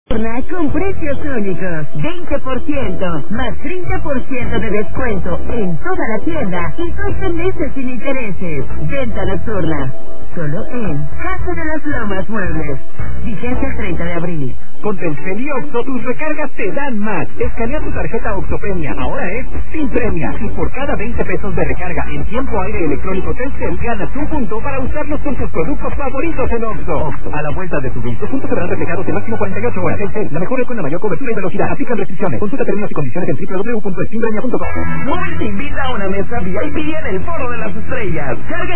Con precios únicos, 20% más 30% de descuento en toda la tienda y 12 meses sin intereses. Venta nocturna, solo en Casa de las Lomas Muebles. Vigencia el 30 de abril. Con Telcel y Oxxo, tus recargas te dan más. Escanea tu tarjeta Oxxopedia, ahora es sin premia. Y por cada 20 pesos de recarga en tiempo aire electrónico Telcel, ganas un punto para usarlos con tus productos favoritos en Oxxo. Oxxo, a la vuelta de tu vida. Los puntos serán reflejados en máximo 48 horas. Telcel, la mejor red con la mayor cobertura y velocidad. Aplican restricciones. Consulta términos y condiciones en www.extimpremia.com. Móvil te invita a una mesa VIP en el Foro de las Estrellas. Carga